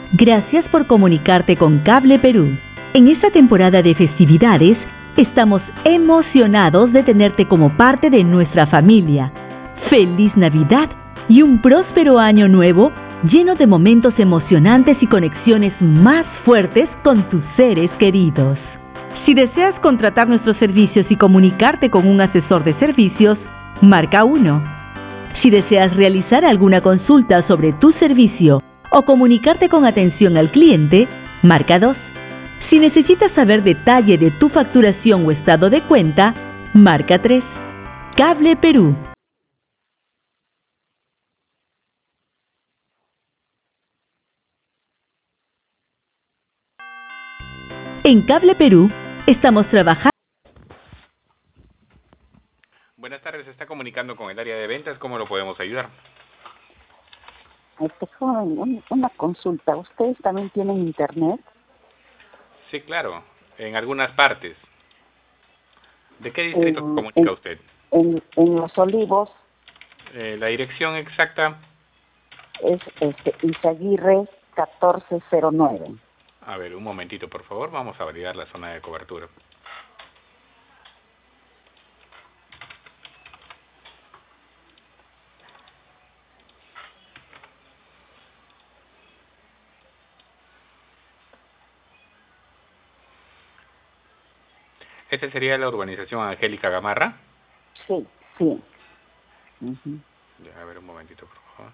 Gracias por comunicarte con Cable Perú. En esta temporada de festividades, estamos emocionados de tenerte como parte de nuestra familia. ¡Feliz Navidad y un próspero año nuevo lleno de momentos emocionantes y conexiones más fuertes con tus seres queridos! Si deseas contratar nuestros servicios y comunicarte con un asesor de servicios, marca 1. Si deseas realizar alguna consulta sobre tu servicio o comunicarte con atención al cliente, marca 2. Si necesitas saber detalle de tu facturación o estado de cuenta, marca 3. Cable Perú. En Cable Perú, estamos trabajando. Buenas tardes, se está comunicando con el área de ventas. ¿Cómo lo podemos ayudar? Joven, una consulta. ¿Ustedes también tienen internet? Sí, claro, en algunas partes. ¿De qué distrito se comunica usted? En Los Olivos. La dirección exacta. Es Izaguirre 1409. A ver, un momentito, por favor. Vamos a validar la zona de cobertura. ¿Esta sería la urbanización Angélica Gamarra? Sí, sí. Uh-huh. Ya, a ver, un momentito, por favor.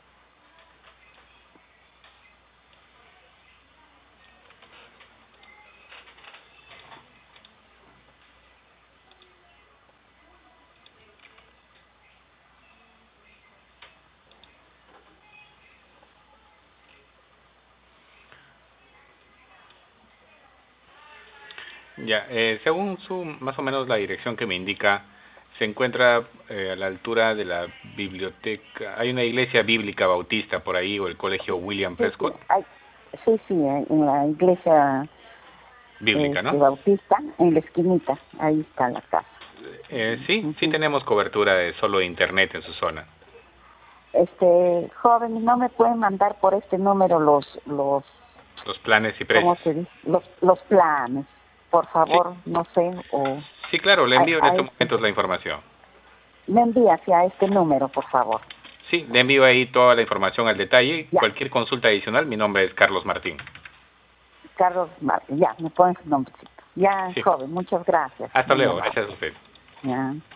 Ya, según más o menos la dirección que me indica, se encuentra a la altura de la biblioteca. Hay una iglesia bíblica bautista por ahí, o el colegio William Prescott. Sí, en la iglesia bíblica, ¿no? Bautista, en la esquinita, ahí está la casa. Sí tenemos cobertura de solo internet en su zona. Joven, ¿no me pueden mandar por este número los planes y precios? ¿Cómo se dice? Los planes, por favor, sí. No sé, o... Sí, claro, le envío en estos momentos la información. Me envía hacia este número, por favor. Sí, le envío ahí toda la información al detalle. Ya. Cualquier consulta adicional, mi nombre es Carlos Martín. Carlos Martín, ya, me pones su nombrecito. Ya, sí. Joven, muchas gracias. Hasta luego, gracias a usted. Ya.